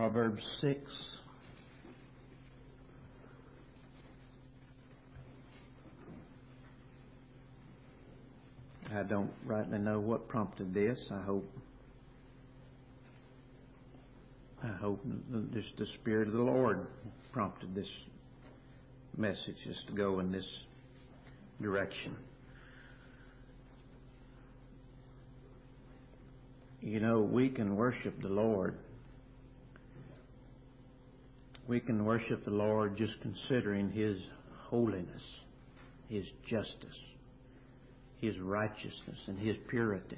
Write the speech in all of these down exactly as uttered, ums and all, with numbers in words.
Proverbs six. I don't rightly know what prompted this. I hope I hope just the Spirit of the Lord prompted this message just to go in this direction. You know, we can worship the Lord. We can worship the Lord just considering His holiness, His justice, His righteousness, and His purity.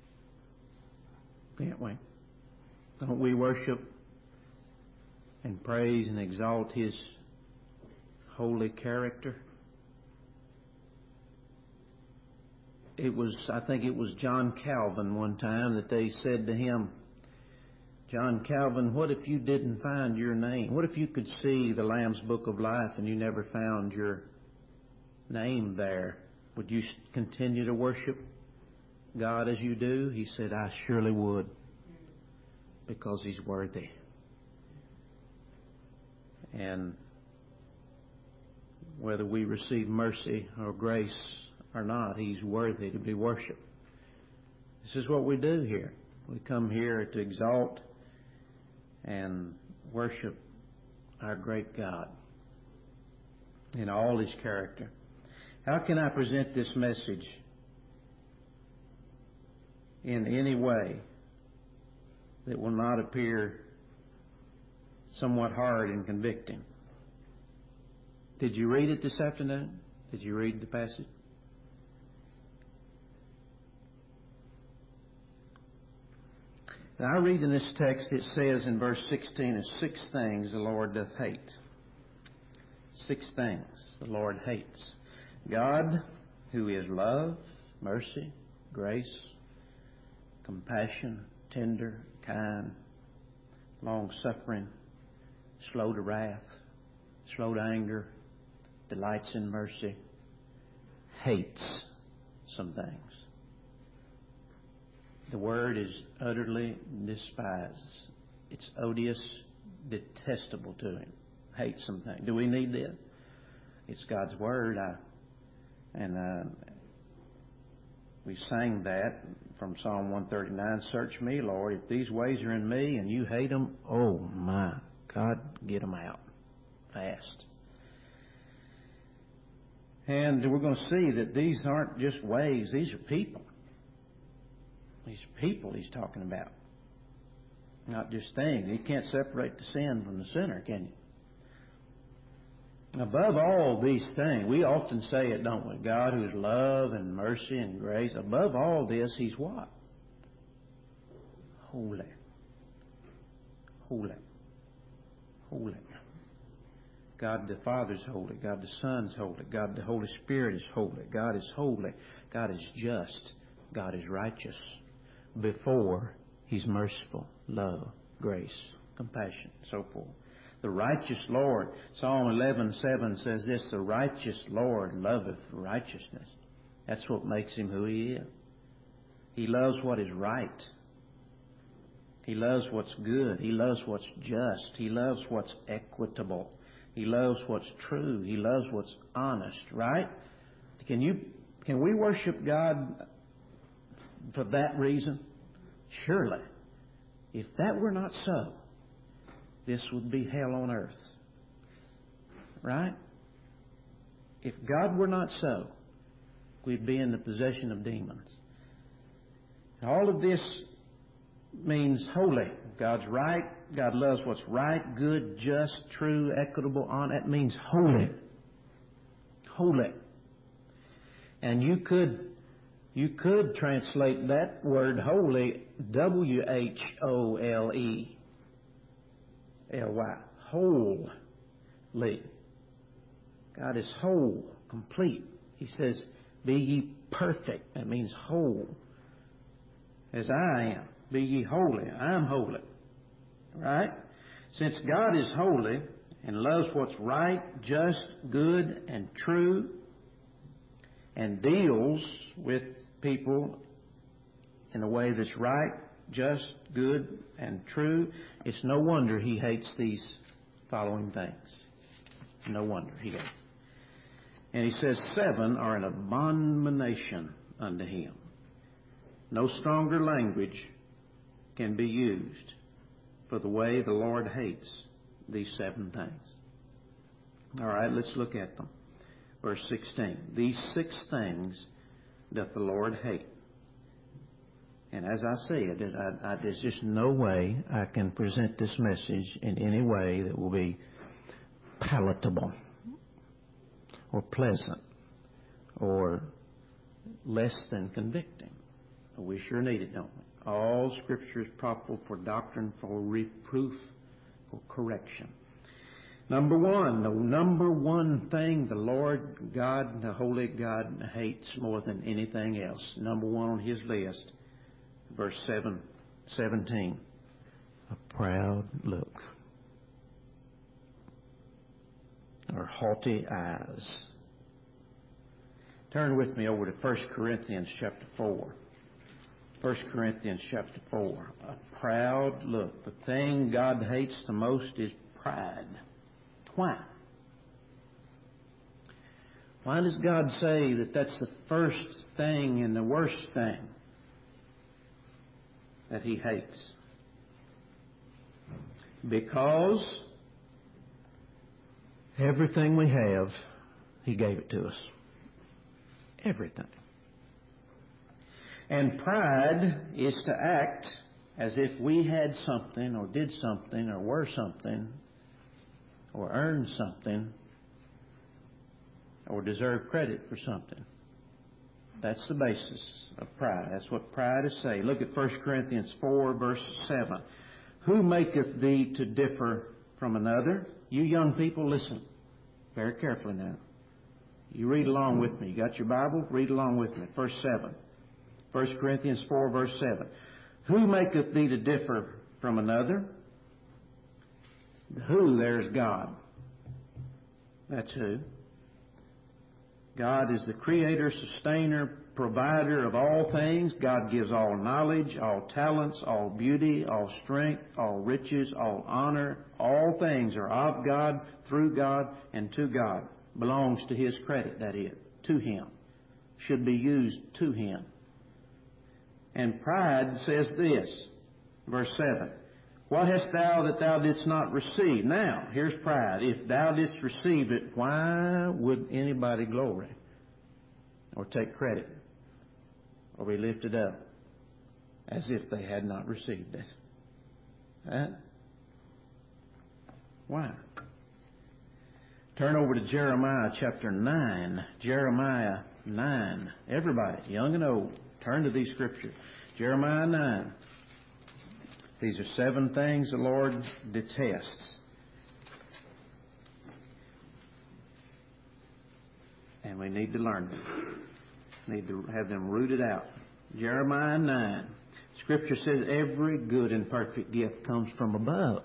Can't we? Don't we worship and praise and exalt His holy character? It was, I think it was John Calvin one time that they said to him, John Calvin, what if you didn't find your name? What if you could see the Lamb's Book of Life and you never found your name there? Would you continue to worship God as you do? He said, I surely would, because He's worthy. And whether we receive mercy or grace or not, He's worthy to be worshipped. This is what we do here. We come here to exalt and worship our great God in all His character. How can I present this message in any way that will not appear somewhat hard and convicting? Did you read it this afternoon? Did you read the passage? Now, I read in this text, it says in verse sixteen, six things the Lord doth hate. Six things the Lord hates. God, who is love, mercy, grace, compassion, tender, kind, long-suffering, slow to wrath, slow to anger, delights in mercy, hates some things. The word is utterly despised. It's odious, detestable to Him. Hates some things. Do we need this? It's God's word. I, and uh, we sang that from Psalm one thirty-nine. Search me, Lord, if these ways are in me and you hate them, oh my God, get them out fast. And we're going to see that these aren't just ways, these are people. These are people He's talking about, not just things. You can't separate the sin from the sinner, can you? Above all these things, we often say it, don't we? God, who is love and mercy and grace, above all this, He's what? Holy. Holy. Holy. God the Father is holy. God the Son is holy. God the Holy Spirit is holy. God is holy. God is just. God is righteous. Before He's merciful, love, grace, compassion, so forth. The righteous Lord, Psalm eleven seven says this, the righteous Lord loveth righteousness. That's what makes Him who He is. He loves what is right. He loves what's good. He loves what's just. He loves what's equitable. He loves what's true. He loves what's honest, right? Can you, can we worship God for that reason? Surely. If that were not so, this would be hell on earth. Right? If God were not so, we'd be in the possession of demons. All of this means holy. God's right. God loves what's right, good, just, true, equitable, on. That means holy. Holy. And you could you could translate that word holy W H O L E L Y. Wholly. God is whole, complete. He says, be ye perfect. That means whole. As I am. Be ye holy. I am holy. Right? Since God is holy and loves what's right, just, good, and true, and deals with people in a way that's right, just, good, and true. It's no wonder he hates these following things. No wonder he hates. And he says seven are an abomination unto him. No stronger language can be used for the way the Lord hates these seven things. All right, let's look at them. Verse sixteen. These six things doth the Lord hate. And as I said, I, I, there's just no way I can present this message in any way that will be palatable or pleasant or less than convicting. We sure need it, don't we? All Scripture is profitable for doctrine, for reproof, for correction. Number one, the number one thing the Lord God, the Holy God, hates more than anything else. Number one on His list, verse seven, seventeen, a proud look, or haughty eyes. Turn with me over to First Corinthians chapter four. First Corinthians chapter four. A proud look. The thing God hates the most is pride. Why? Why does God say that that's the first thing and the worst thing that He hates? Because everything we have, He gave it to us. Everything. And pride is to act as if we had something or did something or were something or earned something or deserve credit for something. That's the basis of pride. That's what pride is saying. Look at First Corinthians four, verse seven. Who maketh thee to differ from another? You young people, listen very carefully now. You read along with me. You got your Bible? Read along with me. Verse seven. First Corinthians four, verse seven. Who maketh thee to differ from another? The who, there's God. That's who. God is the creator, sustainer, provider of all things. God gives all knowledge, all talents, all beauty, all strength, all riches, all honor. All things are of God, through God, and to God. Belongs to His credit, that is, to Him. Should be used to Him. And pride says this, verse seven. What hast thou that thou didst not receive? Now, here's pride. If thou didst receive it, why would anybody glory or take credit or be lifted up as if they had not received it? Huh? Why? Turn over to Jeremiah chapter nine. Jeremiah nine. Everybody, young and old, turn to these scriptures. Jeremiah nine. These are seven things the Lord detests. And we need to learn them. Need to have them rooted out. Jeremiah nine. Scripture says every good and perfect gift comes from above.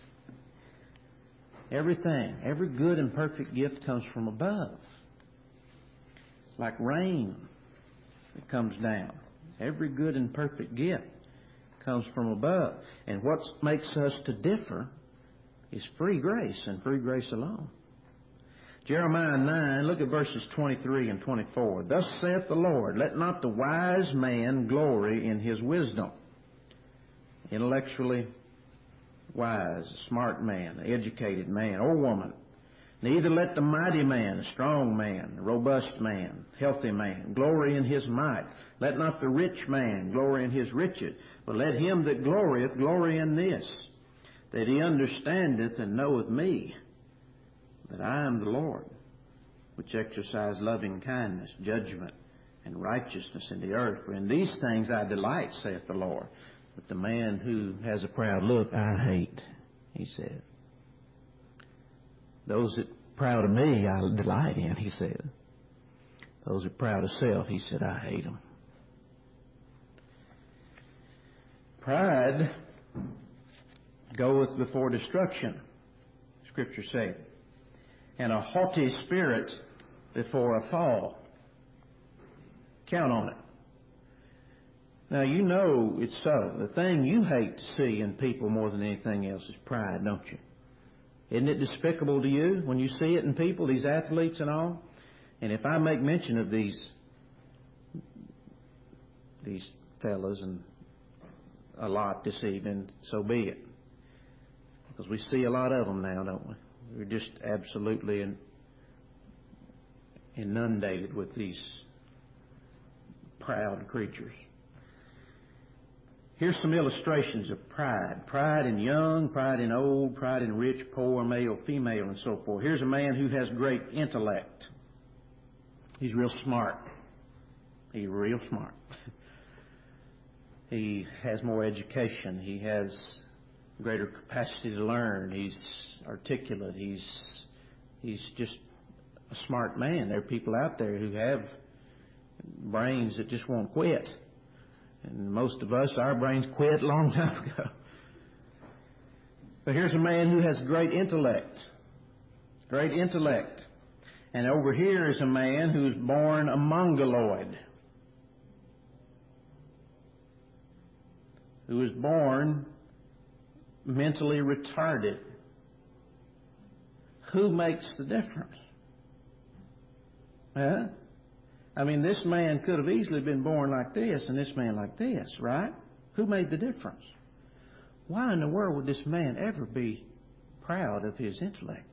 Everything, every good and perfect gift comes from above. Like rain that comes down. Every good and perfect gift comes from above. And what makes us to differ is free grace and free grace alone. Jeremiah nine, look at verses twenty-three and twenty-four. Thus saith the Lord, let not the wise man glory in his wisdom. Intellectually wise, a smart man, an educated man or woman. Neither let the mighty man, a strong man, a robust man, healthy man, glory in his might. Let not the rich man glory in his riches, but let him that glorieth glory in this, that he understandeth and knoweth me, that I am the Lord, which exercise loving kindness, judgment, and righteousness in the earth. For in these things I delight, saith the Lord. But the man who has a proud look, I hate, he said. Those that are proud of me, I delight in, he said. Those that are proud of self, he said, I hate them. Pride goeth before destruction, Scripture saith, and a haughty spirit before a fall. Count on it. Now, you know it's so. The thing you hate to see in people more than anything else is pride, don't you? Isn't it despicable to you when you see it in people, these athletes and all? And if I make mention of these these fellas and a lot this evening, so be it. Because we see a lot of them now, don't we? We're just absolutely in, inundated with these proud creatures. Here's some illustrations of pride. Pride in young, pride in old, pride in rich, poor, male, female, and so forth. Here's a man who has great intellect. He's real smart. He's real smart. He has more education. He has greater capacity to learn. He's articulate. He's he's just a smart man. There are people out there who have brains that just won't quit. And most of us, our brains quit a long time ago. But here's a man who has great intellect. Great intellect. And over here is a man who's born a mongoloid. Who was born mentally retarded. Who makes the difference? Huh? I mean, this man could have easily been born like this and this man like this, right? Who made the difference? Why in the world would this man ever be proud of his intellect?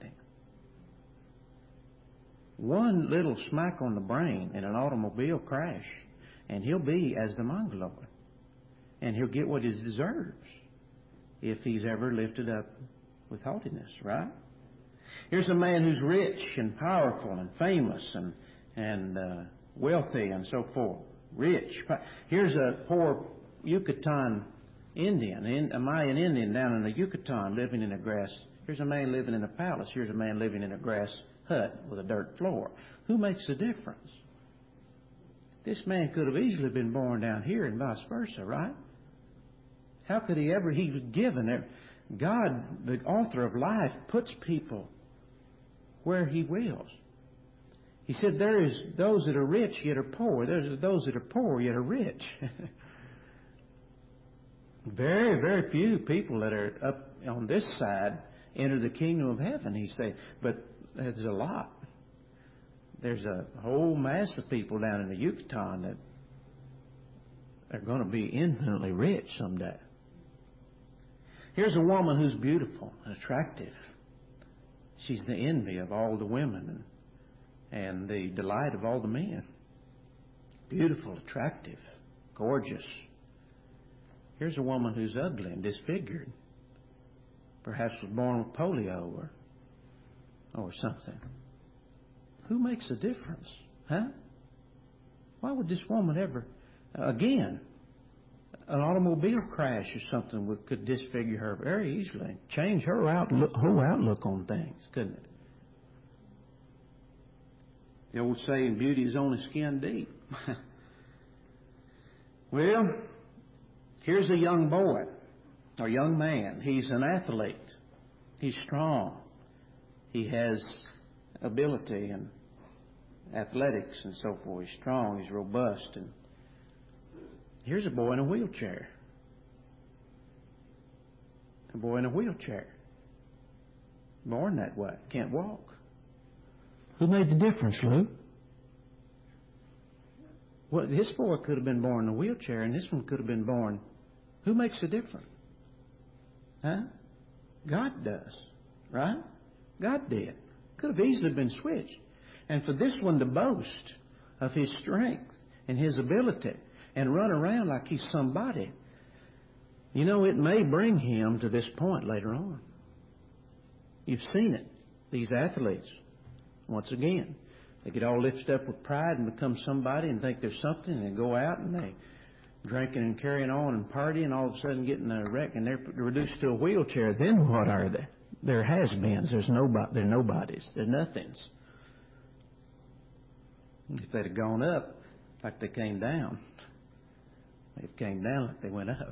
One little smack on the brain in an automobile crash, and he'll be as the mongoloid. And he'll get what he deserves if he's ever lifted up with haughtiness, right? Here's a man who's rich and powerful and famous and, and uh, wealthy and so forth. Rich. Here's a poor Yucatan Indian, a Mayan Indian down in the Yucatan living in a grass. Here's a man living in a palace. Here's a man living in a grass hut with a dirt floor. Who makes the difference? This man could have easily been born down here and vice versa, right? How could he ever? He was given it. God, the author of life, puts people where He wills. He said there is those that are rich yet are poor. There's those that are poor yet are rich. Very, very few people that are up on this side enter the kingdom of heaven, he said. But there's a lot. There's a whole mass of people down in the Yucatan that are going to be infinitely rich someday. Here's a woman who's beautiful and attractive. She's the envy of all the women and, and the delight of all the men. Beautiful, attractive, gorgeous. Here's a woman who's ugly and disfigured. Perhaps was born with polio or, or something. Who makes a difference? Huh? Why would this woman ever... Again, an automobile crash or something would, could disfigure her very easily. Change her outlook, whole outlook on things, couldn't it? The old saying, beauty is only skin deep. Well, here's a young boy, or young man. He's an athlete. He's strong. He has ability and athletics and so forth. He's strong. He's robust. And here's a boy in a wheelchair. A boy in a wheelchair. Born that way. Can't walk. Who made the difference, Lou? Well, this boy could have been born in a wheelchair, and this one could have been born. Who makes the difference? Huh? God does. Right? God did. Could have easily been switched. And for this one to boast of his strength and his ability and run around like he's somebody, you know, it may bring him to this point later on. You've seen it. These athletes, once again, they get all lifted up with pride and become somebody and think there's something, and they go out and they drinking and carrying on and partying, and all of a sudden getting a wreck, and they're reduced to a wheelchair. Then what are they? They're has-beens. There's nobody. They're nobodies. They're nothings. If they'd have gone up like they came down, they came down like they went up.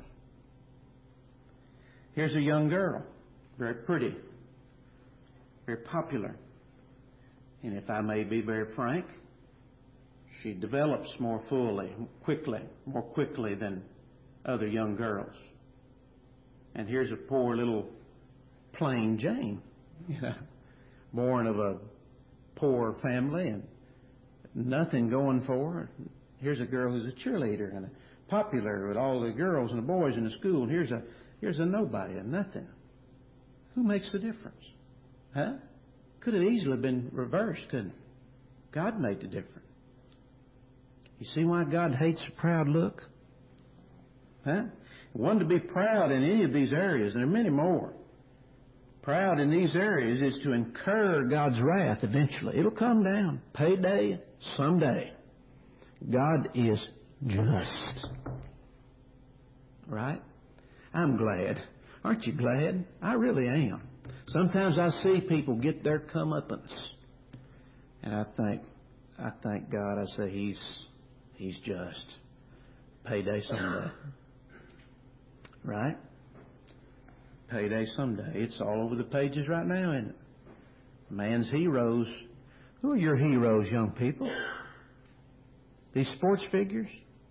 Here's a young girl, very pretty, very popular. And if I may be very frank, she develops more fully, quickly, more quickly than other young girls. And here's a poor little plain Jane, you know, born of a poor family and nothing going for her. Here's a girl who's a cheerleader and a popular with all the girls and the boys in the school. And here's a here's a nobody, a nothing. Who makes the difference? Huh? Could have easily been reversed, couldn't it? God made the difference. You see why God hates a proud look? Huh? One, to be proud in any of these areas, and there are many more. Proud in these areas is to incur God's wrath eventually. It'll come down. Payday someday. God is just. Right? I'm glad. Aren't you glad? I really am. Sometimes I see people get their comeuppance. And I think, I thank God. I say, He's He's just. Payday someday. Right? Payday someday. It's all over the pages right now, isn't it? Man's heroes. Who are your heroes, young people? These sports figures?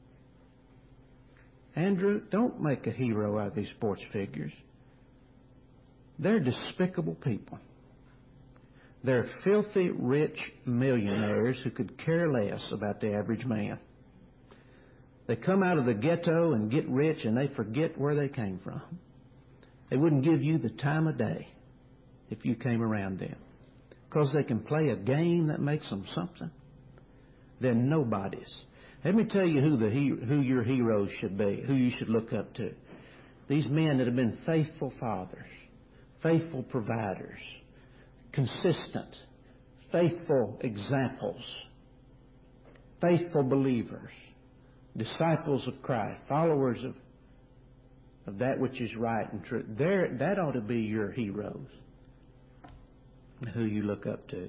Andrew, don't make a hero out of these sports figures. They're despicable people. They're filthy, rich millionaires who could care less about the average man. They come out of the ghetto and get rich and they forget where they came from. They wouldn't give you the time of day if you came around them. Because they can play a game that makes them something. They're nobodies. Let me tell you who the who your heroes should be, who you should look up to. These men that have been faithful fathers, faithful providers, consistent, faithful examples, faithful believers, disciples of Christ, followers of, of that which is right and true. There, that ought to be your heroes, who you look up to.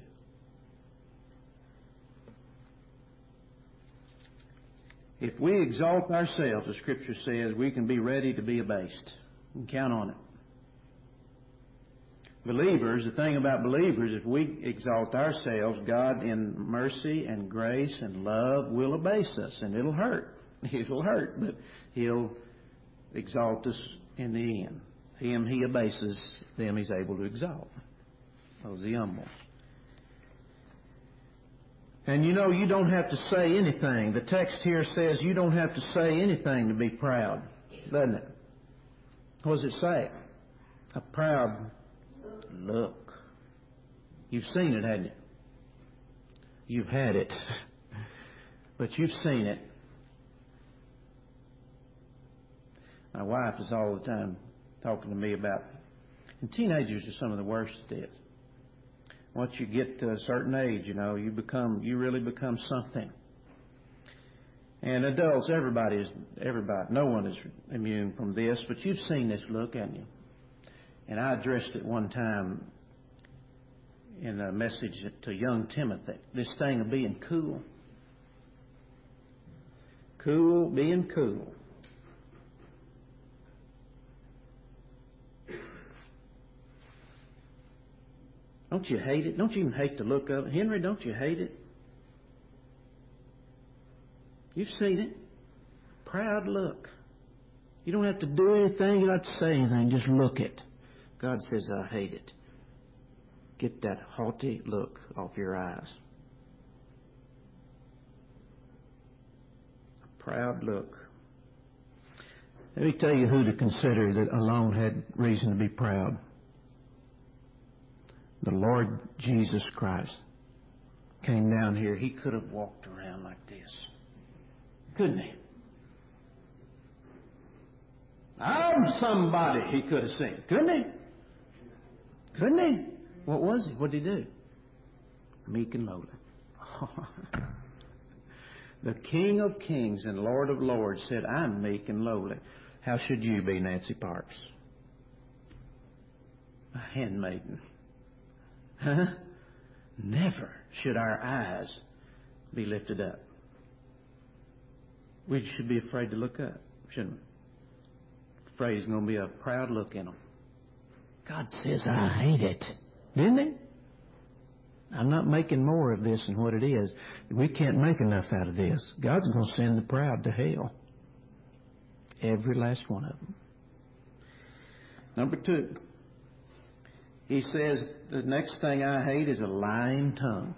If we exalt ourselves, the Scripture says, we can be ready to be abased. You can count on it. Believers, the thing about believers, if we exalt ourselves, God in mercy and grace and love will abase us, and it'll hurt. It'll hurt, but He'll exalt us in the end. Him He abases, them He's able to exalt. Those are the humble. And you know, you don't have to say anything. The text here says you don't have to say anything to be proud, doesn't it? What does it say? A proud look. You've seen it, haven't you? You've had it. But you've seen it. My wife is all the time talking to me about, and teenagers are some of the worst at this. Once you get to a certain age, you know, you become, you really become something. And adults, everybody is, everybody, no one is immune from this, but you've seen this look, haven't you? And I addressed it one time in a message to young Timothy. This thing of being cool. Cool, being cool. Don't you hate it? Don't you even hate the look of it? Henry, don't you hate it? You've seen it. Proud look. You don't have to do anything. You don't have to say anything. Just look it. God says, I hate it. Get that haughty look off your eyes. A proud look. Let me tell you who to consider that alone had reason to be proud. The Lord Jesus Christ came down here. He could have walked around like this. Couldn't he? I'm somebody, he could have said. Couldn't he? Couldn't he? What was he? What did he do? Meek and lowly. The King of Kings and Lord of Lords said, I'm meek and lowly. How should you be, Nancy Parks? A handmaiden. Huh? Never should our eyes be lifted up. We should be afraid to look up, shouldn't we? Afraid there's going to be a proud look in them. God says, I hate it. Didn't he? I'm not making more of this than what it is. We can't make enough out of this. God's going to send the proud to hell. Every last one of them. Number two, he says the next thing I hate is a lying tongue.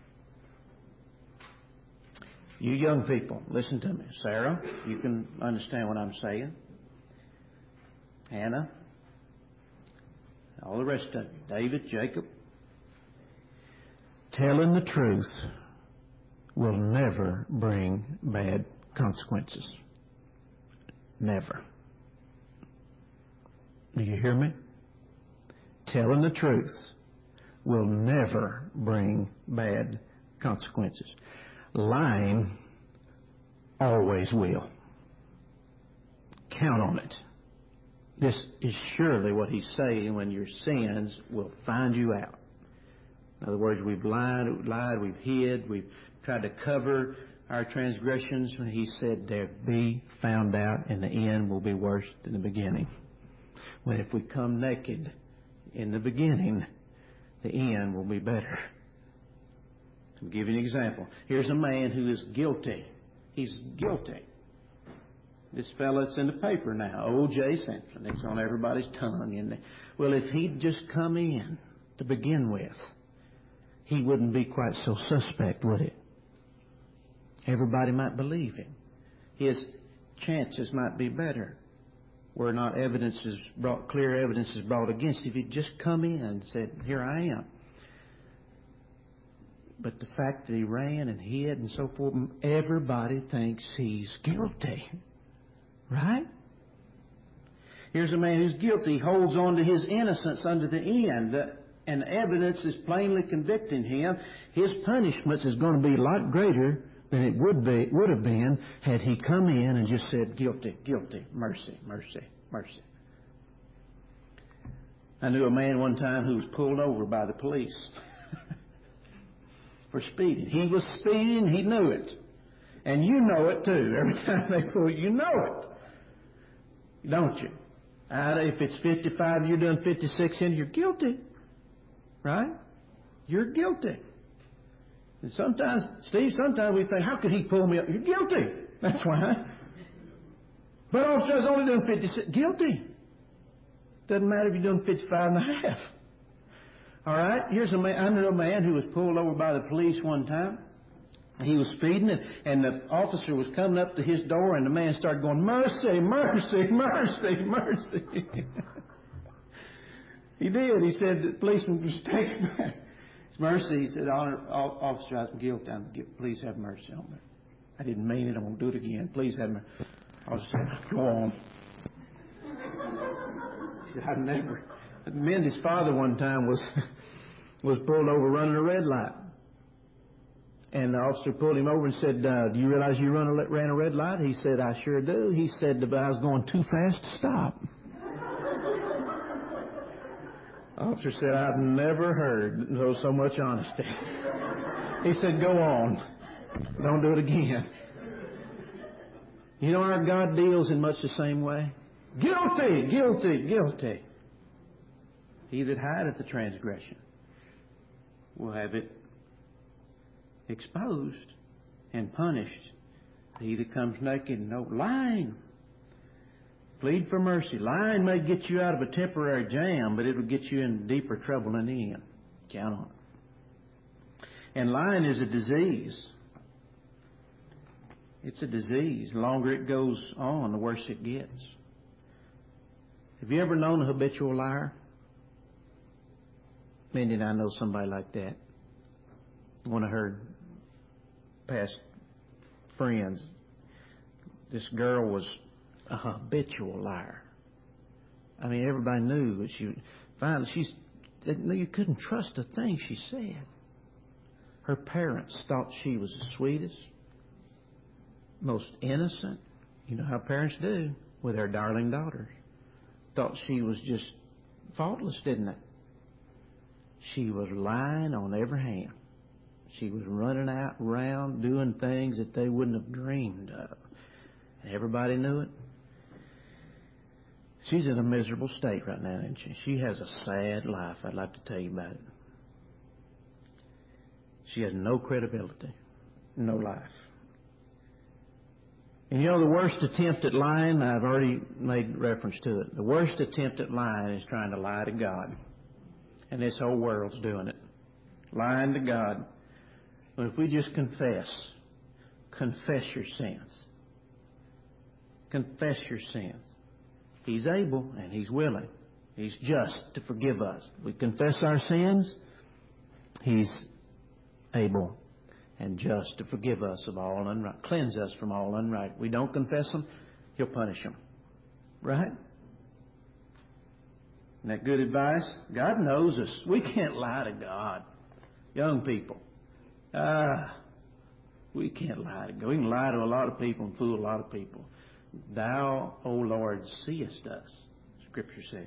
You young people, listen to me. Sarah, you can understand what I'm saying. Hannah, all the rest of you. David, Jacob. Telling the truth will never bring bad consequences. Never. Do you hear me? Telling the truth will never bring bad consequences. Lying always will. Count on it. This is surely what he's saying when your sins will find you out. In other words, we've lied, lied, we've hid, we've tried to cover our transgressions. When he said they'll be found out, and the end will be worse than the beginning. When if we come naked in the beginning, the end will be better. I'll give you an example. Here's a man who is guilty. He's guilty. This fellow that's in the paper now, O J Simpson. It's on everybody's tongue, isn't it? Well, if he'd just come in to begin with, he wouldn't be quite so suspect, would it? Everybody might believe him. His chances might be better. Where not evidence is brought, clear evidence is brought against him. If he'd just come in and said, here I am. But the fact that he ran and hid and so forth, everybody thinks he's guilty. Right? Here's a man who's guilty. He holds on to his innocence unto the end. And the evidence is plainly convicting him. His punishment is going to be a lot greater than it would be would have been had he come in and just said, guilty, guilty, mercy, mercy, mercy. I knew a man one time who was pulled over by the police for speeding. He was speeding, he knew it. And you know it too. Every time they pull you, you know it. Don't you? Uh, if it's fifty-five, you're doing fifty-six in, you're guilty. Right? You're guilty. And sometimes, Steve, sometimes we think, how could he pull me up? You're guilty. That's why. But officer's only doing fifty-six. Guilty. Doesn't matter if you're doing fifty-five and a half. All right? Here's a man, I knew a man who was pulled over by the police one time. He was speeding, and, and the officer was coming up to his door, and the man started going, mercy, mercy, mercy, mercy. He did. He said the policeman was taking back. It's mercy. He said, Honor, officer, I was guilty. I'm guilty. Please have mercy on me. I didn't mean it. I'm going to do it again. Please have mercy. Officer said, go on. He said, I've never. Me and his father one time was was pulled over running a red light. And the officer pulled him over and said, uh, do you realize you run a, ran a red light? He said, I sure do. He said, but I was going too fast to stop. Officer said, I've never heard so, so much honesty. He said, go on. Don't do it again. You know, our God deals in much the same way. Guilty, guilty, guilty. He that hideth the transgression will have it exposed and punished. He that comes naked, no lying. Plead for mercy. Lying may get you out of a temporary jam, but it'll get you in deeper trouble in the end. Count on it. And lying is a disease. It's a disease. The longer it goes on, the worse it gets. Have you ever known a habitual liar? Mindy and I know somebody like that. One of her past friends, this girl was a habitual liar. I mean, everybody knew that she. Finally, she's. You couldn't trust a thing she said. Her parents thought she was the sweetest, most innocent. You know how parents do with their darling daughters. Thought she was just faultless, didn't they? She was lying on every hand. She was running out around doing things that they wouldn't have dreamed of. And everybody knew it. She's in a miserable state right now, isn't she? She has a sad life. I'd like to tell you about it. She has no credibility, no life. And you know the worst attempt at lying, I've already made reference to it. The worst attempt at lying is trying to lie to God. And this whole world's doing it. Lying to God. But if we just confess, confess your sins. Confess your sins. He's able and He's willing. He's just to forgive us. We confess our sins, He's able and just to forgive us of all unright, cleanse us from all unright. We don't confess them, He'll punish them. Right? Isn't that good advice? God knows us. We can't lie to God. Young people. Ah, we can't lie to God. We can lie to a lot of people and fool a lot of people. Thou, O Lord, seest us, Scripture says.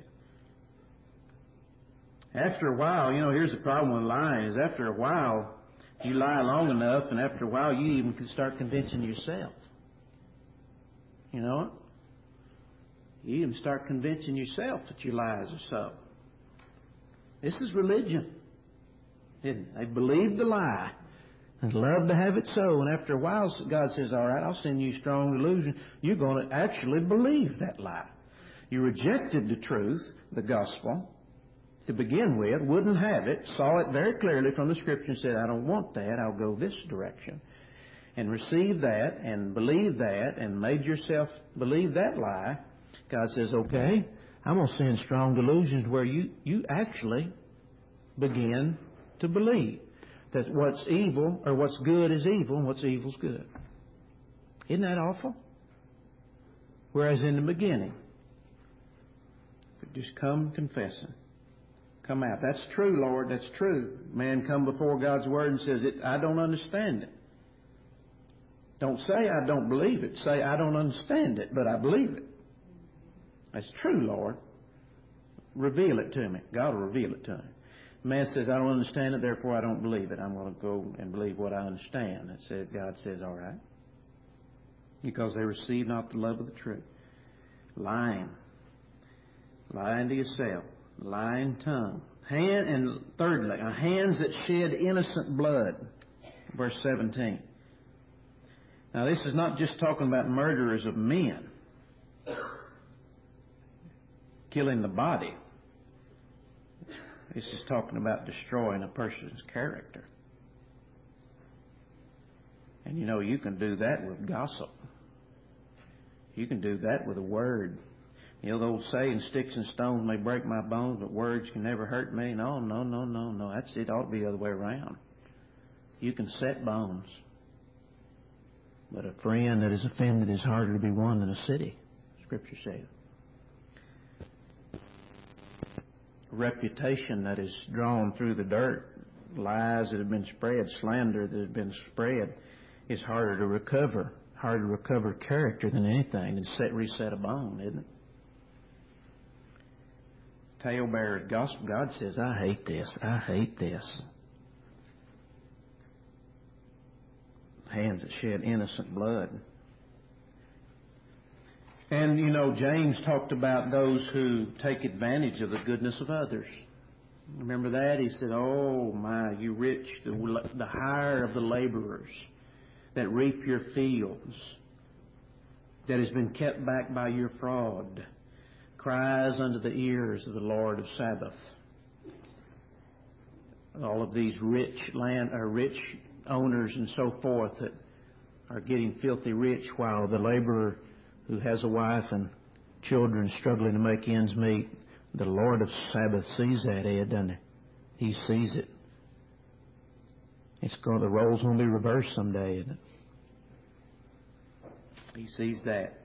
After a while, you know, here's the problem with lying, is after a while, you lie long enough, and after a while, you even can start convincing yourself. You know what? You even start convincing yourself that your lies are so. This is religion, isn't it? They believe the lie and love to have it so. And after a while, God says, all right, I'll send you strong delusion. You're going to actually believe that lie. You rejected the truth, the gospel, to begin with, wouldn't have it, saw it very clearly from the Scripture and said, I don't want that, I'll go this direction. And received that and believed that and made yourself believe that lie. God says, okay, I'm going to send strong delusions where you, you actually begin to believe that what's evil or what's good is evil and what's evil is good. Isn't that awful? Whereas in the beginning, just come confessing. Come out. That's true, Lord. That's true. Man come before God's Word and says, I don't understand it. Don't say I don't believe it. Say I don't understand it, but I believe it. That's true, Lord. Reveal it to me. God will reveal it to him. Man says, I don't understand it, therefore I don't believe it. I'm going to go and believe what I understand. It says, God says, all right. Because they receive not the love of the truth. Lying. Lying to yourself. Lying tongue. Hand, and thirdly, hands that shed innocent blood. Verse seventeen. Now this is not just talking about murderers of men. Killing the body. This is talking about destroying a person's character. And you know, you can do that with gossip. You can do that with a word. You know the old saying, sticks and stones may break my bones, but words can never hurt me. No, no, no, no, no. That's it. It ought to be the other way around. You can set bones. But a friend that is offended is harder to be won than a city, Scripture says. Reputation that is drawn through the dirt, lies that have been spread, slander that has been spread, is harder to recover. Harder to recover character than anything, and set reset a bone, isn't it? Talebearers, gospel. God says, I hate this. I hate this. Hands that shed innocent blood. And, you know, James talked about those who take advantage of the goodness of others. Remember that? He said, oh, my, you rich, the, the hire of the laborers that reap your fields, that has been kept back by your fraud, cries unto the ears of the Lord of Sabbath. All of these rich land or rich owners and so forth that are getting filthy rich while the laborer who has a wife and children struggling to make ends meet, the Lord of Sabbath sees that, Ed, doesn't he? He sees it. It's going, the role's going to be reversed someday, isn't it? He sees that.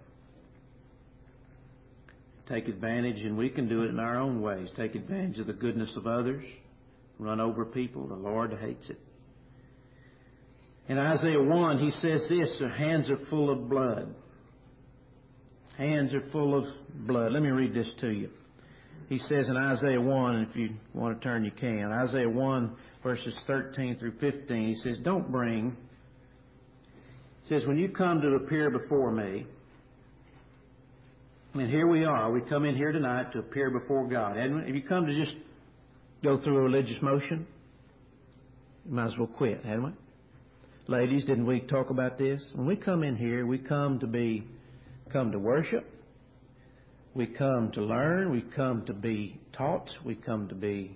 Take advantage, and we can do it in our own ways. Take advantage of the goodness of others. Run over people. The Lord hates it. In Isaiah one, he says this, their hands are full of blood. Hands are full of blood. Let me read this to you. He says in Isaiah one, and if you want to turn, you can. Isaiah one, verses thirteen through fifteen, he says, don't bring. He says, when you come to appear before me, and here we are. We come in here tonight to appear before God. And if you come to just go through a religious motion, you might as well quit, hadn't we? Ladies, didn't we talk about this? When we come in here, we come to be, come to worship. We come to learn. We come to be taught. We come to be,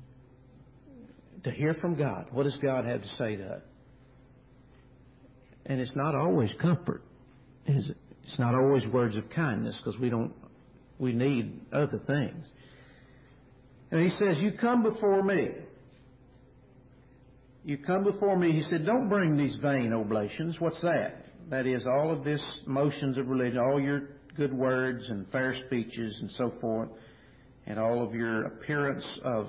to hear from God. What does God have to say to us? And it's not always comfort, is it? It's not always words of kindness, because we don't, we need other things. And he says, you come before me. You come before me. He said, don't bring these vain oblations. What's that? That is all of this motions of religion, all your good words and fair speeches and so forth, and all of your appearance of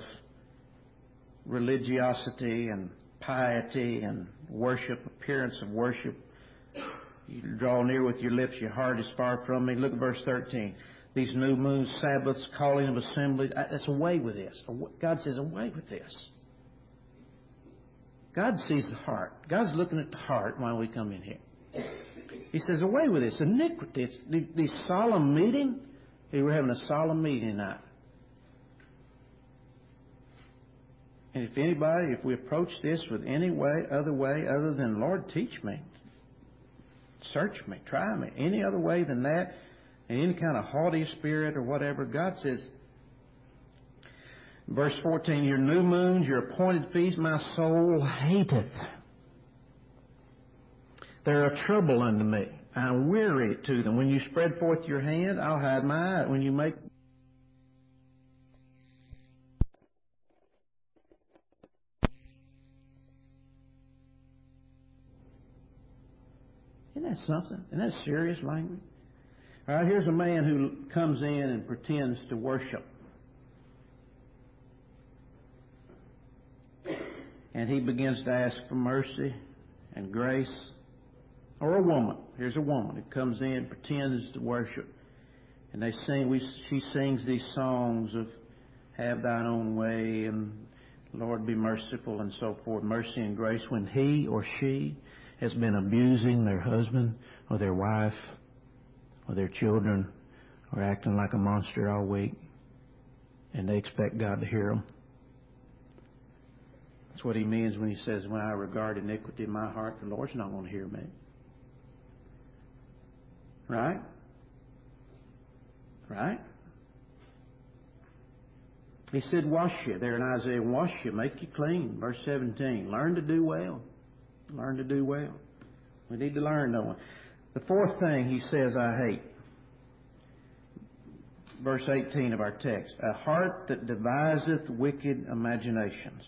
religiosity and piety and worship, appearance of worship. You draw near with your lips, your heart is far from me. Look at verse thirteen. These new moons, Sabbaths, calling of assemblies. That's away with this. God says, away with this. God sees the heart. God's looking at the heart while we come in here. He says, away with this. Iniquity. It's these, these solemn meeting. We were having a solemn meeting tonight. And if anybody, if we approach this with any way, other way, other than, Lord, teach me, search me, try me, any other way than that, and any kind of haughty spirit or whatever, God says, verse fourteen, your new moons, your appointed feasts, my soul hateth. They're a trouble unto me. I'm weary to them. When you spread forth your hand, I'll hide my eye. When you make Isn't that something? Isn't that serious language? All right, here's a man who comes in and pretends to worship. And he begins to ask for mercy and grace. Or a woman. Here's a woman who comes in, pretends to worship. And they sing, we, she sings these songs of have thine own way and Lord be merciful and so forth, mercy and grace, when he or she has been abusing their husband or their wife or their children or acting like a monster all week, and they expect God to hear them. That's what he means when he says, when I regard iniquity in my heart, the Lord's not going to hear me. Right? Right? He said, wash you. There in Isaiah, wash you, make you clean. Verse seventeen, learn to do well. Learn to do well. We need to learn, don't we? The fourth thing he says, I hate. Verse eighteen of our text, a heart that deviseth wicked imaginations.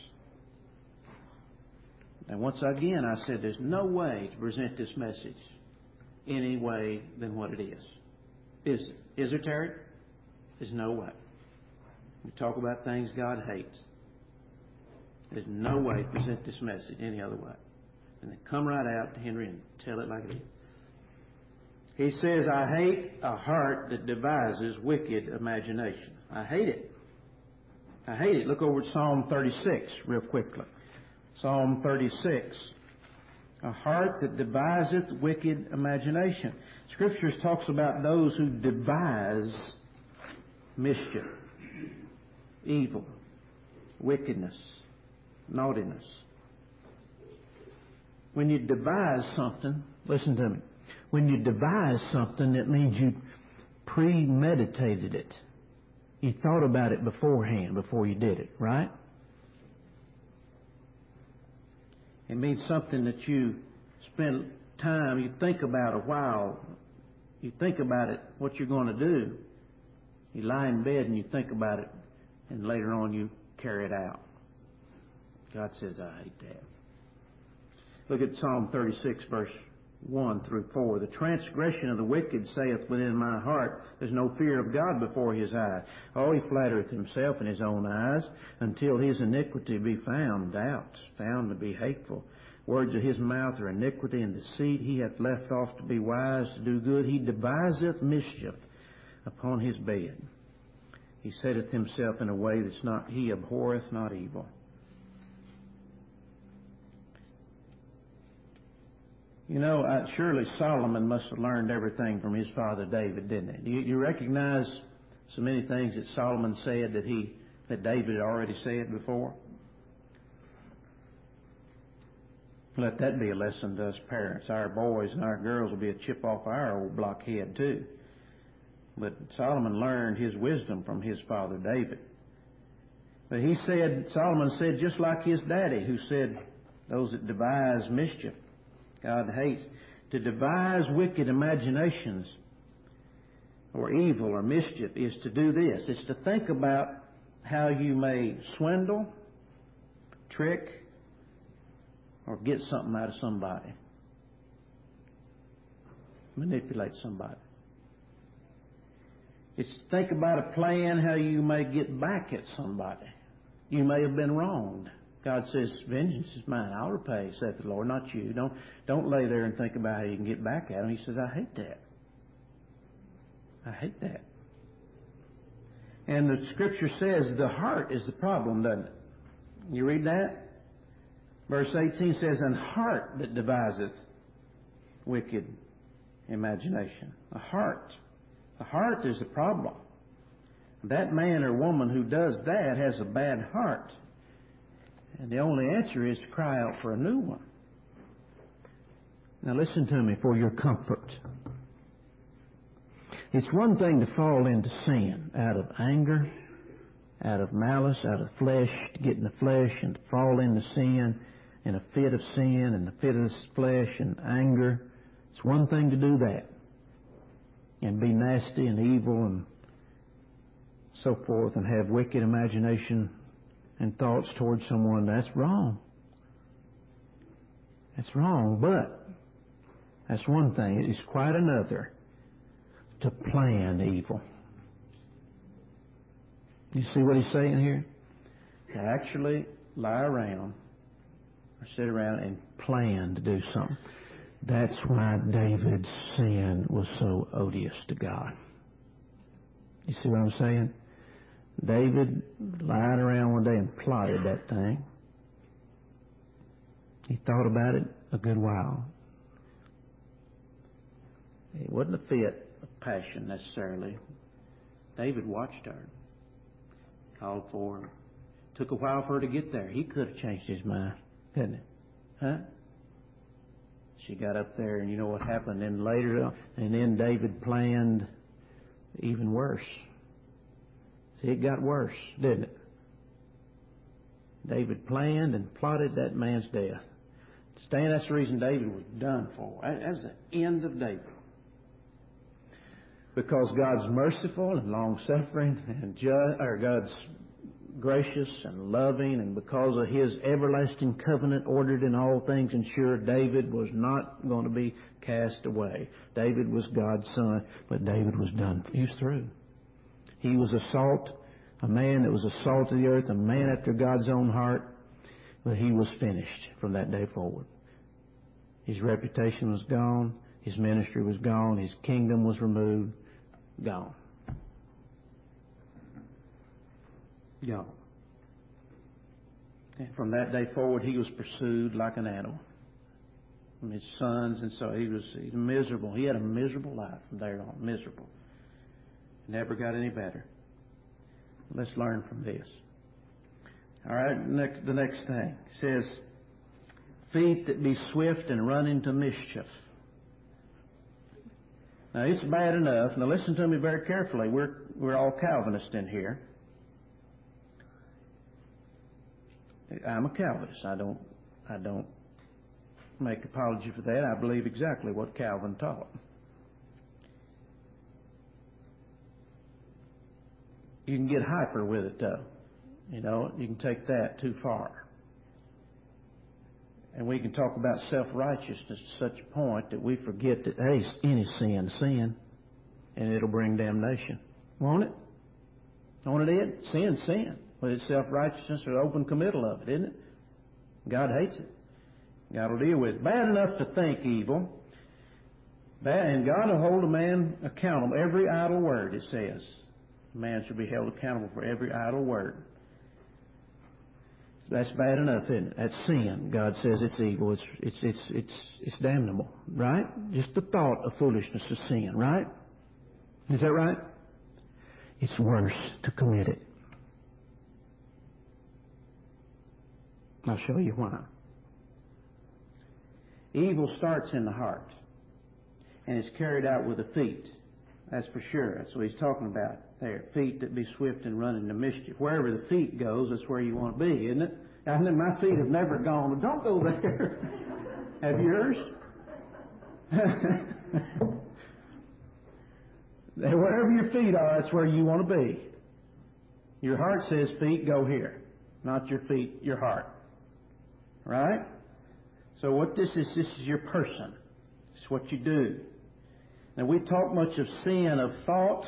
And once again, I said there's no way to present this message any way than what it is. Is it? Is there, Terry? There's no way. We talk about things God hates. There's no way to present this message any other way. And then come right out to Henry and tell it like it is. He says, I hate a heart that devises wicked imagination. I hate it. I hate it. Look over at Psalm thirty-six real quickly. Psalm thirty-six. A heart that deviseth wicked imagination. Scriptures talks about those who devise mischief, evil, wickedness, naughtiness. When you devise something, listen to me. When you devise something, it means you premeditated it. You thought about it beforehand, before you did it, right? It means something that you spend time, you think about a while. You think about it, what you're going to do. You lie in bed and you think about it, and later on you carry it out. God says, I hate that. Look at Psalm thirty-six, verse one through four. The transgression of the wicked saith within my heart, there's no fear of God before his eye. Oh, he flattereth himself in his own eyes, until his iniquity be found, doubts, found to be hateful. Words of his mouth are iniquity and deceit. He hath left off to be wise, to do good. He deviseth mischief upon his bed. He setteth himself in a way that's not, he abhorreth not evil. You know, uh, surely Solomon must have learned everything from his father David, didn't he? You, you recognize so many things that Solomon said that he, that David had already said before? Let that be a lesson to us parents. Our boys and our girls will be a chip off our old blockhead too. But Solomon learned his wisdom from his father David. But he said, Solomon said, just like his daddy, who said, those that devise mischief, God hates. To devise wicked imaginations or evil or mischief is to do this. It's to think about how you may swindle, trick, or get something out of somebody. Manipulate somebody. It's to think about a plan how you may get back at somebody. You may have been wronged. God says, vengeance is mine. I'll repay, saith the Lord, not you. Don't, don't lay there and think about how you can get back at him. He says, I hate that. I hate that. And the Scripture says the heart is the problem, doesn't it? You read that? Verse eighteen says, an heart that deviseth wicked imagination. A heart. The heart is the problem. That man or woman who does that has a bad heart. And the only answer is to cry out for a new one. Now listen to me for your comfort. It's one thing to fall into sin out of anger, out of malice, out of flesh, to get in the flesh and to fall into sin, in a fit of sin, and a fit of flesh and anger. It's one thing to do that and be nasty and evil and so forth and have wicked imagination and thoughts towards someone. That's wrong. That's wrong, but that's one thing. It is quite another to plan evil. You see what he's saying here? To actually lie around or sit around and plan to do something. That's why David's sin was so odious to God. You see what I'm saying? David lied around one day and plotted that thing. He thought about it a good while. It wasn't a fit of passion necessarily. David watched her, called for her. Took a while for her to get there. He could have changed his mind, couldn't it? Huh? She got up there, and you know what happened. Then later, and then David planned even worse. See, it got worse, didn't it? David planned and plotted that man's death. Stan, that's the reason David was done for. That's the end of David. Because God's merciful and long-suffering, and just, or God's gracious and loving, and because of His everlasting covenant ordered in all things and sure, David was not going to be cast away. David was God's son, but David was done. He was through. He was a salt, a man that was a salt of the earth, a man after God's own heart, but he was finished from that day forward. His reputation was gone. His ministry was gone. His kingdom was removed. Gone. Gone. And from that day forward, he was pursued like an animal. From his sons, and so he was he miserable. He had a miserable life from there on. Miserable. Never got any better. Let's learn from this. All right, next, the next thing. It says, feet that be swift and run into mischief. Now, it's bad enough. Now, listen to me very carefully. We're, we're all Calvinists in here. I'm a Calvinist. I don't, I don't make apology for that. I believe exactly what Calvin taught. You can get hyper with it, though. You know, you can take that too far. And we can talk about self-righteousness to such a point that we forget that, hey, any sin, sin, and it'll bring damnation. Won't it? Won't it, Ed? Sin, sin. Well, it's self-righteousness or open committal of it, isn't it? God hates it. God will deal with it. Bad enough to think evil. Bad, and God will hold a man accountable. Every idle word, it says. A man shall be held accountable for every idle word. That's bad enough, isn't it? That's sin. God says it's evil. It's it's it's it's it's damnable, right? Just the thought of foolishness is sin, right? Is that right? It's worse to commit it. I'll show you why. Evil starts in the heart and is carried out with the feet. That's for sure. That's what he's talking about there. Feet that be swift and running to mischief. Wherever the feet goes, that's where you want to be, isn't it? I mean, my feet have never gone, don't go there. Have yours? Wherever your feet are, that's where you want to be. Your heart says, feet, go here. Not your feet, your heart. Right? So what this is, this is your person. It's what you do. Now, we talk much of sin of thought.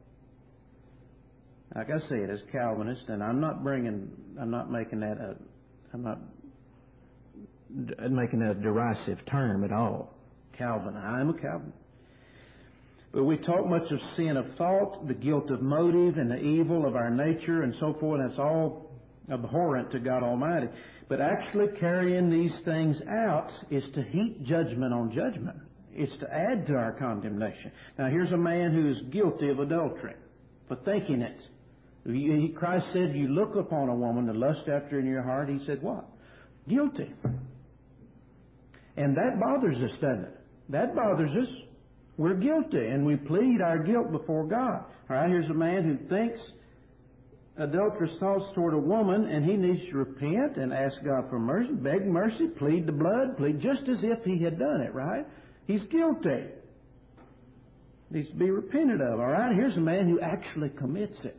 Like I said, as Calvinist, and I'm not bringing, I'm not making that a, I'm not making that a derisive term at all. Calvin, I'm a Calvinist. But we talk much of sin of thought, the guilt of motive, and the evil of our nature, and so forth. And that's all abhorrent to God Almighty. But actually carrying these things out is to heap judgment on judgment. It's to add to our condemnation. Now, here's a man who is guilty of adultery for thinking it. He, Christ said, you look upon a woman to lust after in your heart. He said, what? Guilty. And that bothers us, doesn't it? That bothers us. We're guilty, and we plead our guilt before God. All right, here's a man who thinks adulterous thoughts toward a woman, and he needs to repent and ask God for mercy, beg mercy, plead the blood, plead just as if he had done it, right? He's guilty. Needs to be repented of, all right? Here's a man who actually commits it.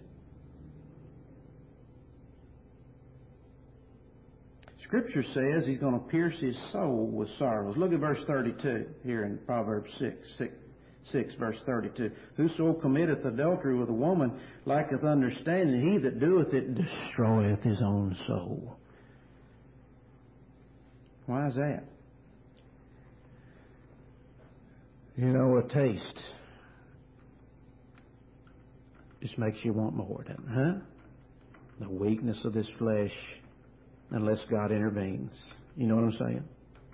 Scripture says he's going to pierce his soul with sorrows. Look at verse thirty-two here in Proverbs six, six, six verse thirty-two. Whoso committeth adultery with a woman lacketh understanding. He that doeth it destroyeth his own soul. Why is that? You know, a taste just makes you want more, doesn't it? Huh? The weakness of this flesh, unless God intervenes. You know what I'm saying?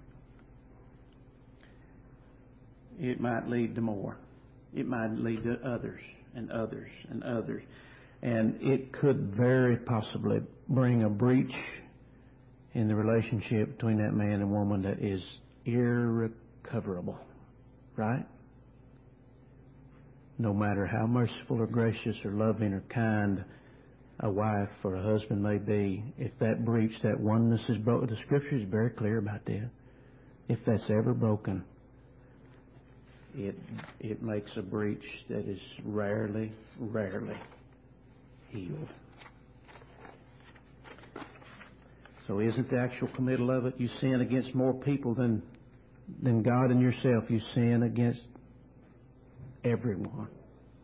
It might lead to more. It might lead to others and others and others. And it could very possibly bring a breach in the relationship between that man and woman that is irrecoverable. Right? No matter how merciful or gracious or loving or kind a wife or a husband may be, if that breach, that oneness is broken, the Scripture is very clear about that. If that's ever broken, it it makes a breach that is rarely, rarely healed. So isn't the actual committal of it? You sin against more people than than God and yourself. You sin against everyone.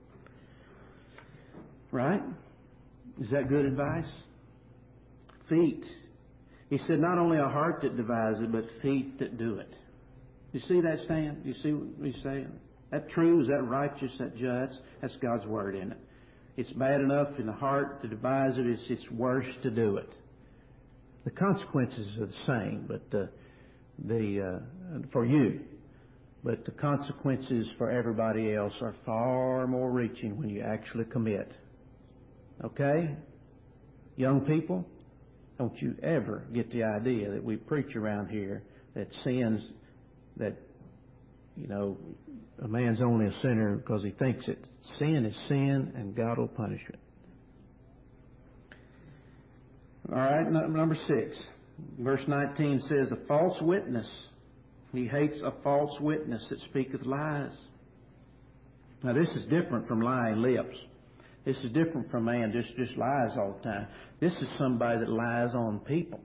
Right? Is that good advice? Feet. He said not only a heart that devises it, but feet that do it. You see that, Stan? You see what he's saying? That true? Is that righteous? That just? That's God's word in it. It's bad enough in the heart to devise it. It's, it's worse to do it. The consequences are the same, but the, the uh, for you, but the consequences for everybody else are far more reaching when you actually commit. Okay? Young people, don't you ever get the idea that we preach around here that sins, that, you know, a man's only a sinner because he thinks it. Sin is sin, and God will punish it. All right, number six. Verse nineteen says, a false witness. He hates a false witness that speaketh lies. Now, this is different from lying lips. This is different from man just, just lies all the time. This is somebody that lies on people.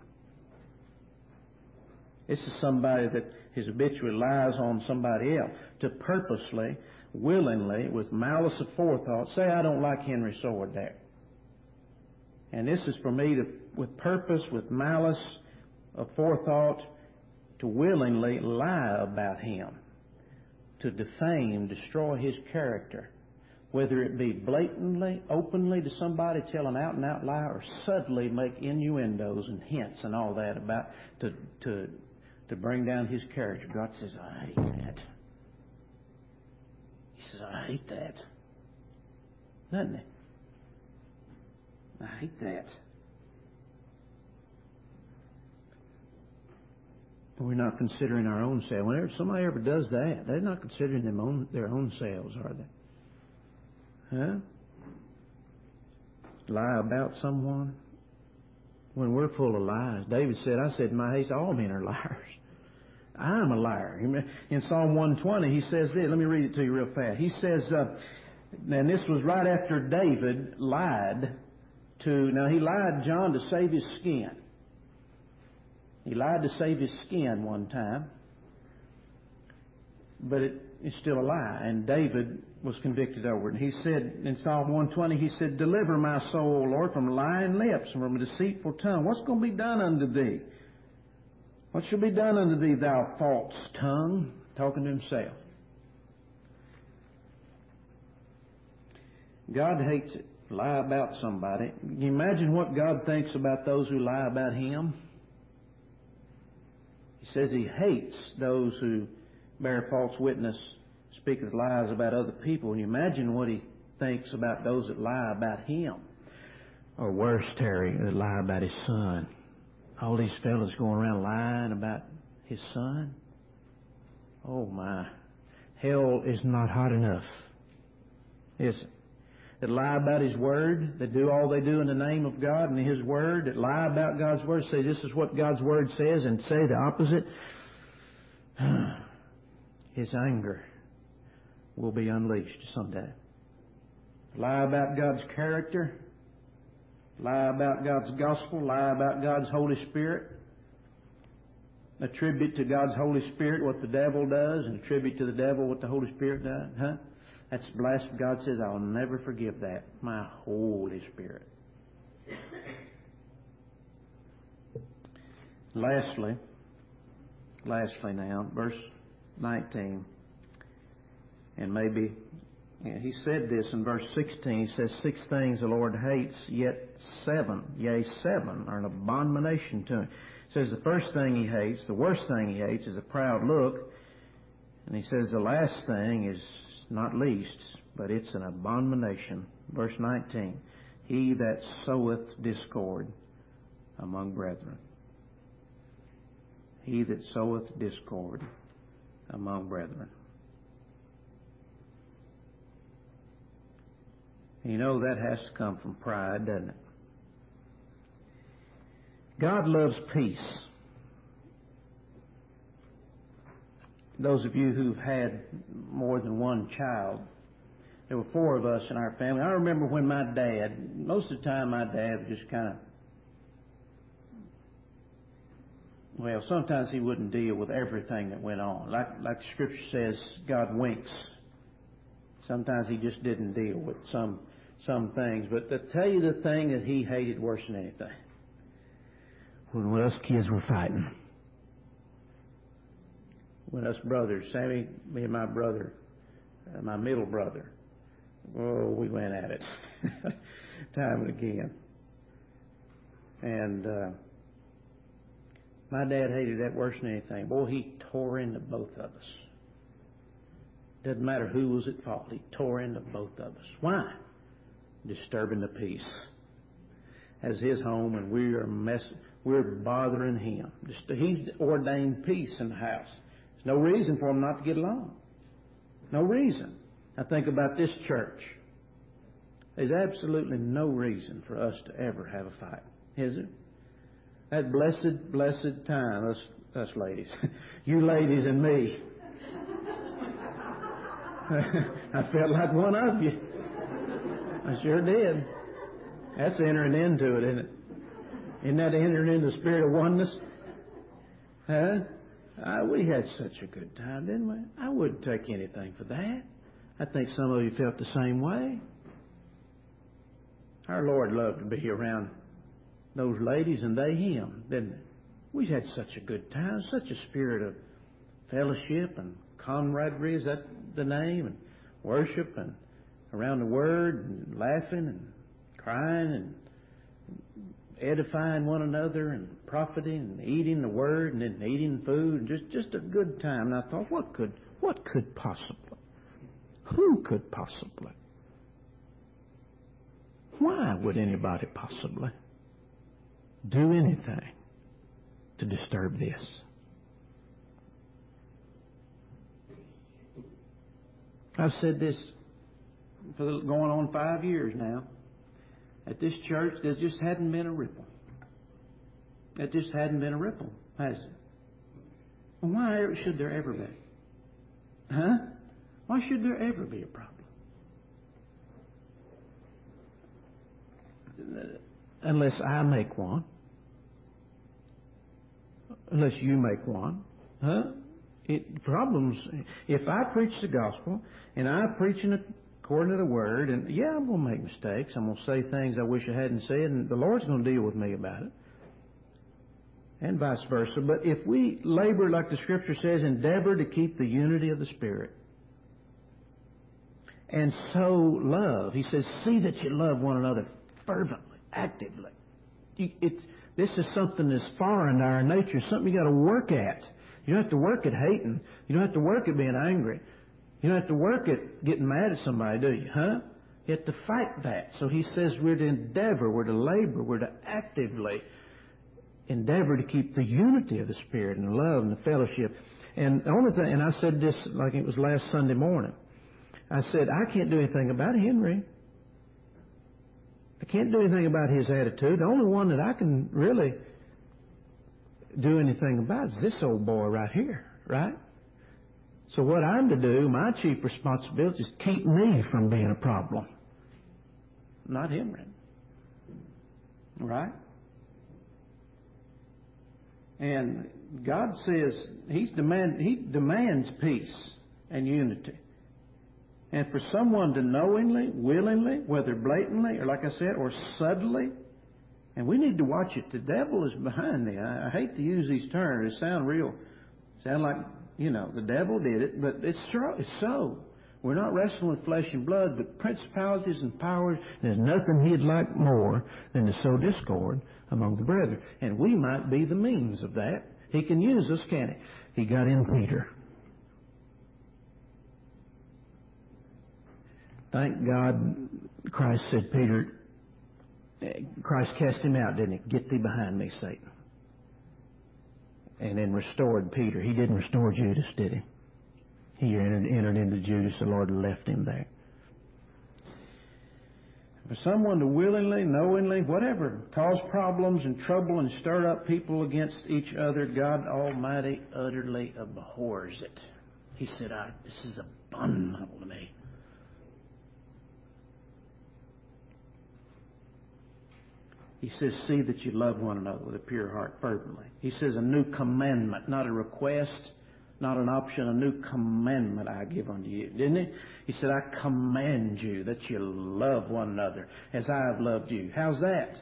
This is somebody that is habitually lies on somebody else to purposely, willingly, with malice of forethought. Say, I don't like Henry Sword there. And this is for me to, with purpose, with malice of forethought, to willingly lie about him, to defame, destroy his character, whether it be blatantly, openly to somebody, tell an out-and-out lie, or subtly make innuendos and hints and all that about to to to bring down his character. God says, I hate that. He says, I hate that. Doesn't he? I hate that. We're not considering our own self. Whenever somebody ever does that, they're not considering them own, their own selves, are they? Huh? Lie about someone. When we're full of lies. David said, I said in my haste, all men are liars. I'm a liar. In Psalm one twenty, he says this. Let me read it to you real fast. He says, uh, and this was right after David lied to, now he lied, John, to save his skin. He lied to save his skin one time. But it, it's still a lie. And David was convicted over it. And he said in Psalm one twenty, he said, deliver my soul, O Lord, from lying lips and from a deceitful tongue. What's going to be done unto thee? What shall be done unto thee, thou false tongue? Talking to himself. God hates it. Lie about somebody. Can you imagine what God thinks about those who lie about Him? He says He hates those who bear false witness, speaketh lies about other people. Can you imagine what He thinks about those that lie about Him? Or worse, Terry, that lie about His Son. All these fellows going around lying about His Son. Oh my. Hell is not hot enough. Is it? That lie about His Word, that do all they do in the name of God and His Word, that lie about God's Word, say this is what God's Word says and say the opposite. His anger will be unleashed someday. Lie about God's character, lie about God's gospel, lie about God's Holy Spirit, attribute to God's Holy Spirit what the devil does and attribute to the devil what the Holy Spirit does. Huh? That's blasphemy. God says, I'll never forgive that. My Holy Spirit. Lastly, lastly now, verse nineteen. And maybe, yeah, he said this in verse sixteen. He says, six things the Lord hates, yet seven, yea, seven are an abomination to Him. He says the first thing He hates, the worst thing He hates is a proud look. And He says the last thing is not least, but it's an abomination. Verse nineteen, he that soweth discord among brethren. He that soweth discord among brethren. You know that has to come from pride, doesn't it? God loves peace. Those of you who've had more than one child, there were four of us in our family. I remember when my dad, most of the time my dad would just kind of, well, sometimes he wouldn't deal with everything that went on. Like, like the Scripture says, God winks. Sometimes He just didn't deal with some some things. But to tell you the thing that He hated worse than anything, when us kids were fighting. When us brothers, Sammy, me and my brother, uh, my middle brother, oh, we went at it time and again. And uh, my dad hated that worse than anything. Boy, he tore into both of us. Doesn't matter who was at fault. He tore into both of us. Why? Disturbing the peace. As his home, and we are messing, we're bothering him. Just, he's ordained peace in the house. There's no reason for them not to get along. No reason. I think about this church. There's absolutely no reason for us to ever have a fight, is there? That blessed, blessed time, us, us ladies, you ladies and me. I felt like one of you. I sure did. That's entering into it, isn't it? Isn't that entering into the spirit of oneness? Huh? Uh, we had such a good time, didn't we? I wouldn't take anything for that. I think some of you felt the same way. Our Lord loved to be around those ladies and they Him, didn't they? We had such a good time, such a spirit of fellowship and camaraderie, is that the name? And worship and around the Word and laughing and crying and edifying one another and profiting and eating the Word and then eating food and just, just a good time. And I thought, what could, what could possibly, who could possibly, why would anybody possibly do anything to disturb this? I've said this for the, going on five years now. At this church, there just hadn't been a ripple. There just hadn't been a ripple, has it? Well, why should there ever be? Huh? Why should there ever be a problem? Unless I make one. Unless you make one. Huh? It problems. If I preach the gospel and I'm preaching it according to the Word, and yeah, I'm going to make mistakes. I'm going to say things I wish I hadn't said, and the Lord's going to deal with me about it. And vice versa. But if we labor, like the Scripture says, endeavor to keep the unity of the Spirit, and so love. He says, see that you love one another fervently, actively. You, it's, this is something that's foreign to our nature, something you got to work at. You don't have to work at hating. You don't have to work at being angry. You don't have to work at getting mad at somebody, do you? Huh? You have to fight that. So he says we're to endeavor, we're to labor, we're to actively endeavor to keep the unity of the Spirit and the love and the fellowship. And the only thing, and I said this like it was last Sunday morning, I said, I can't do anything about Henry. I can't do anything about his attitude. The only one that I can really do anything about is this old boy right here, right? So what I'm to do, my chief responsibility is keep me from being a problem, not Henry. Right? And God says He's demand, He demands peace and unity. And for someone to knowingly, willingly, whether blatantly or, like I said, or subtly, and we need to watch it. The devil is behind me. I, I hate to use these terms. They sound real, sound like, you know, the devil did it, but it's so. It's so. We're not wrestling with flesh and blood, but principalities and powers. There's nothing he'd like more than to sow discord among the brethren. And we might be the means of that. He can use us, can't he? He got in Peter. Thank God Christ said, Peter, Christ cast him out, didn't he? Get thee behind me, Satan. And then restored Peter. He didn't restore Judas, did he? He entered, entered into Judas. The Lord left him there. For someone to willingly, knowingly, whatever, cause problems and trouble and stir up people against each other, God Almighty utterly abhors it. He said, I, this is abominable to me. He says, see that you love one another with a pure heart fervently. He says, a new commandment, not a request, not an option, a new commandment I give unto you. Didn't he? He said, I command you that you love one another as I have loved you. How's that?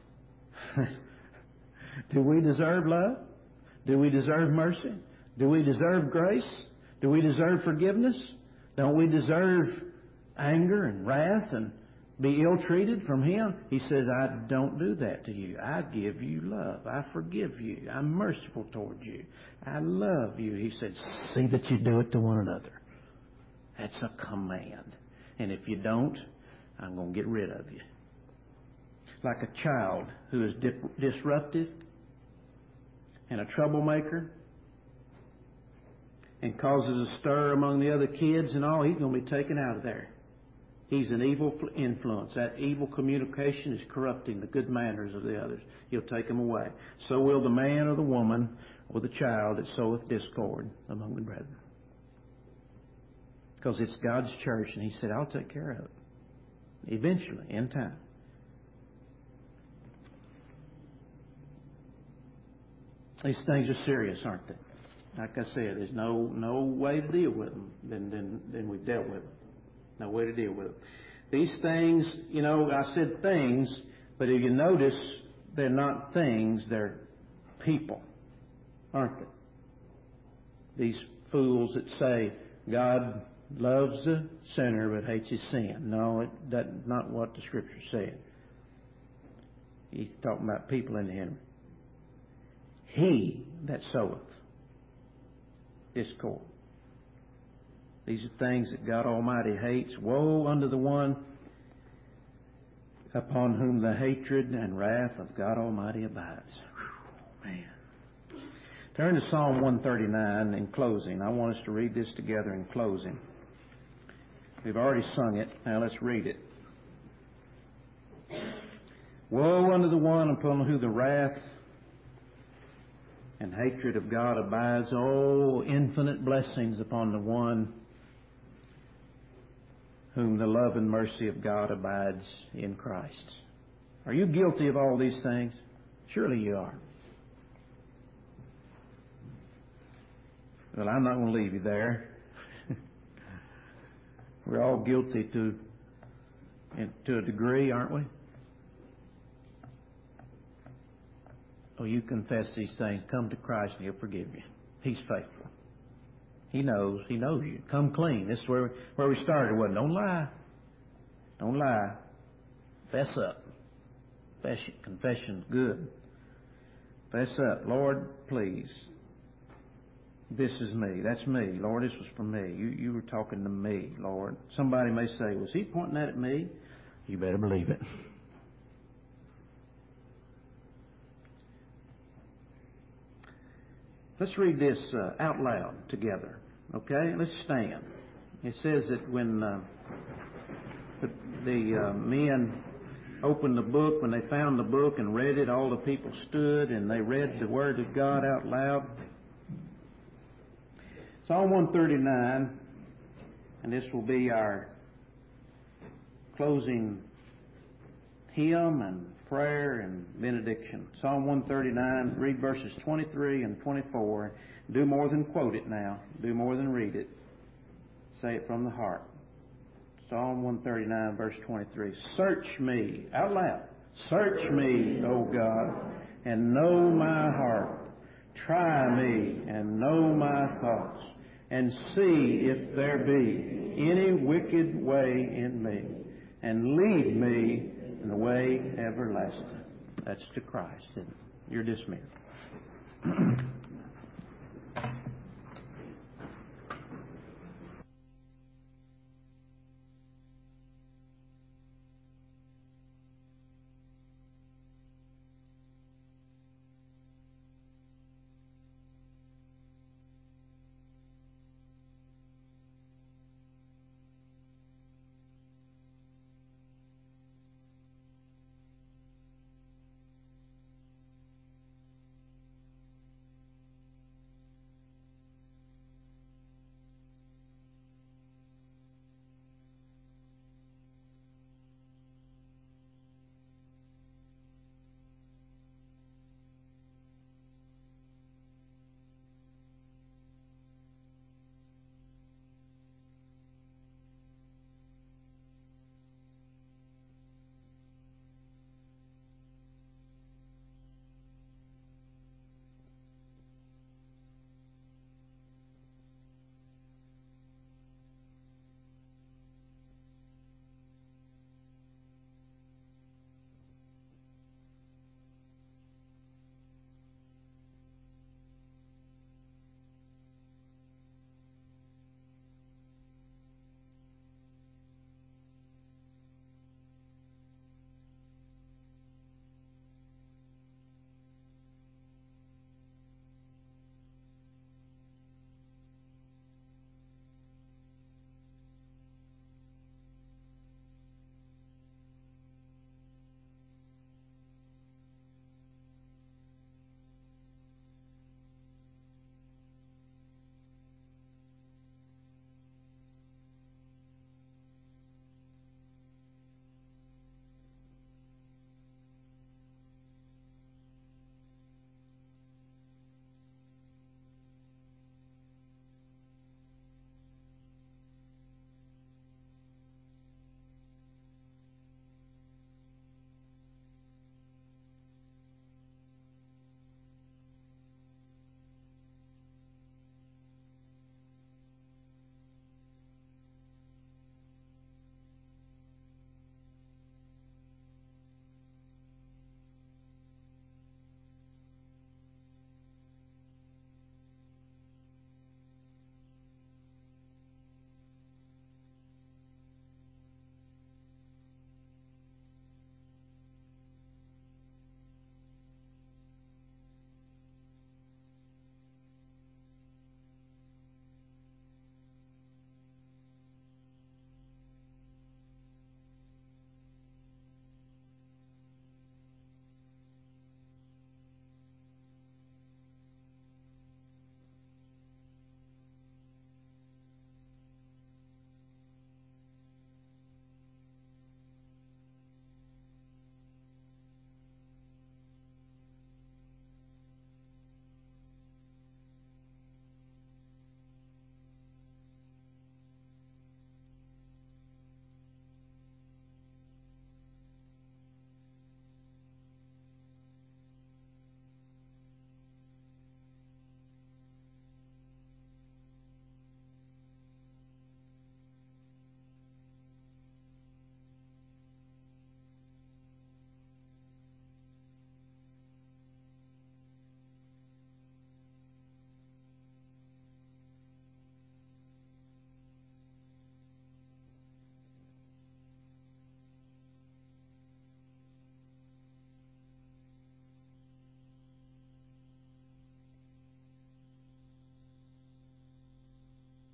Do we deserve love? Do we deserve mercy? Do we deserve grace? Do we deserve forgiveness? Don't we deserve anger and wrath and be ill-treated from Him? He says, I don't do that to you. I give you love. I forgive you. I'm merciful toward you. I love you. He said, see that you do it to one another. That's a command. And if you don't, I'm going to get rid of you. Like a child who is dip- disruptive and a troublemaker and causes a stir among the other kids and all, he's going to be taken out of there. He's an evil influence. That evil communication is corrupting the good manners of the others. He'll take them away. So will the man or the woman or the child that soweth discord among the brethren. Because it's God's church, and He said, I'll take care of it. Eventually, in time. These things are serious, aren't they? Like I said, there's no no way to deal with them than, than, than we've dealt with them. No way to deal with them. These things, you know, I said things, but if you notice, they're not things, they're people, aren't they? These fools that say God loves the sinner but hates his sin. No, it, that's not what the Scripture said. He's talking about people in Him. He that soweth discord. These are things that God Almighty hates. Woe unto the one upon whom the hatred and wrath of God Almighty abides. Whew, man. Turn to Psalm one thirty-nine in closing. I want us to read this together in closing. We've already sung it. Now let's read it. Woe unto the one upon whom the wrath and hatred of God abides. Oh, infinite blessings upon the one whom the love and mercy of God abides in Christ. Are you guilty of all these things? Surely you are. Well, I'm not going to leave you there. We're all guilty to, to a degree, aren't we? Oh, you confess these things. Come to Christ and He'll forgive you. He's faithful. He knows. He knows you. Come clean. This is where, where we started, wasn't it? Don't lie. Don't lie. Fess up. Confession, confession's good. Fess up. Lord, please. This is me. That's me. Lord, this was for me. You, you were talking to me, Lord. Somebody may say, was He pointing that at me? You better believe it. Let's read this uh, out loud together, okay? Let's stand. It says that when uh, the, the uh, men opened the book, when they found the book and read it, all the people stood and they read the Word of God out loud. Psalm one thirty-nine, and this will be our closing hymn and prayer and benediction. Psalm one thirty-nine, read verses twenty-three and twenty-four. Do more than quote it now. Do more than read it. Say it from the heart. Psalm one thirty-nine, verse twenty-three. Search me, out loud. Search me, O God, and know my heart. Try me and know my thoughts, and see if there be any wicked way in me, and lead me in the way everlasting. That's to Christ. You're dismissed.